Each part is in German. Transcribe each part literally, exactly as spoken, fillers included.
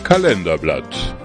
Kalenderblatt.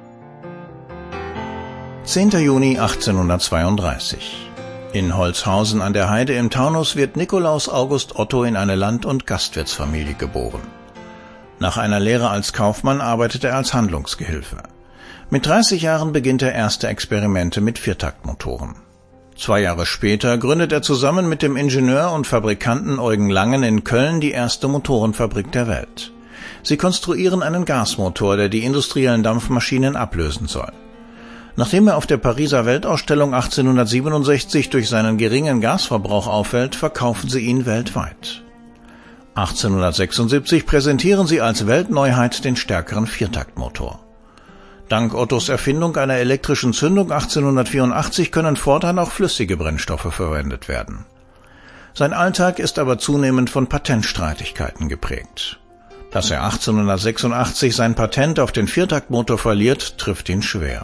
zehnter Juni achtzehnhundertzweiunddreißig. In Holzhausen an der Heide im Taunus wird Nikolaus August Otto in eine Land- und Gastwirtsfamilie geboren. Nach einer Lehre als Kaufmann arbeitet er als Handlungsgehilfe. Mit dreißig Jahren beginnt er erste Experimente mit Viertaktmotoren. Zwei Jahre später gründet er zusammen mit dem Ingenieur und Fabrikanten Eugen Langen in Köln die erste Motorenfabrik der Welt. Sie konstruieren einen Gasmotor, der die industriellen Dampfmaschinen ablösen soll. Nachdem er auf der Pariser Weltausstellung achtzehnhundertsiebenundsechzig durch seinen geringen Gasverbrauch auffällt, verkaufen sie ihn weltweit. achtzehnhundertsechsundsiebzig präsentieren sie als Weltneuheit den stärkeren Viertaktmotor. Dank Ottos Erfindung einer elektrischen Zündung achtzehnhundertvierundachtzig können fortan auch flüssige Brennstoffe verwendet werden. Sein Alltag ist aber zunehmend von Patentstreitigkeiten geprägt. Dass er achtzehnhundertsechsundachtzig sein Patent auf den Viertaktmotor verliert, trifft ihn schwer.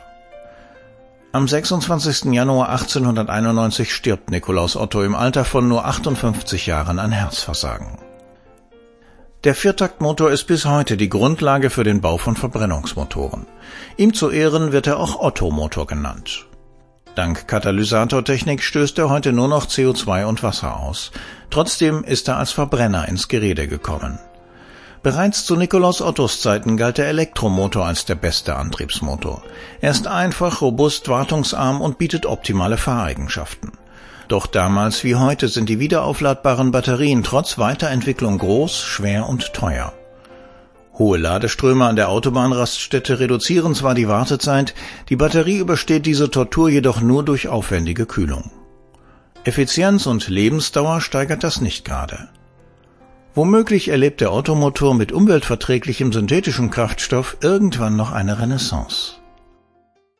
Am sechsundzwanzigsten Januar achtzehnhunderteinundneunzig stirbt Nikolaus Otto im Alter von nur achtundfünfzig Jahren an Herzversagen. Der Viertaktmotor ist bis heute die Grundlage für den Bau von Verbrennungsmotoren. Ihm zu Ehren wird er auch Otto-Motor genannt. Dank Katalysatortechnik stößt er heute nur noch C O zwei und Wasser aus. Trotzdem ist er als Verbrenner ins Gerede gekommen. Bereits zu Nikolaus Ottos Zeiten galt der Elektromotor als der beste Antriebsmotor. Er ist einfach, robust, wartungsarm und bietet optimale Fahreigenschaften. Doch damals wie heute sind die wiederaufladbaren Batterien trotz Weiterentwicklung groß, schwer und teuer. Hohe Ladeströme an der Autobahnraststätte reduzieren zwar die Wartezeit, die Batterie übersteht diese Tortur jedoch nur durch aufwendige Kühlung. Effizienz und Lebensdauer steigert das nicht gerade. Womöglich erlebt der Ottomotor mit umweltverträglichem synthetischen Kraftstoff irgendwann noch eine Renaissance.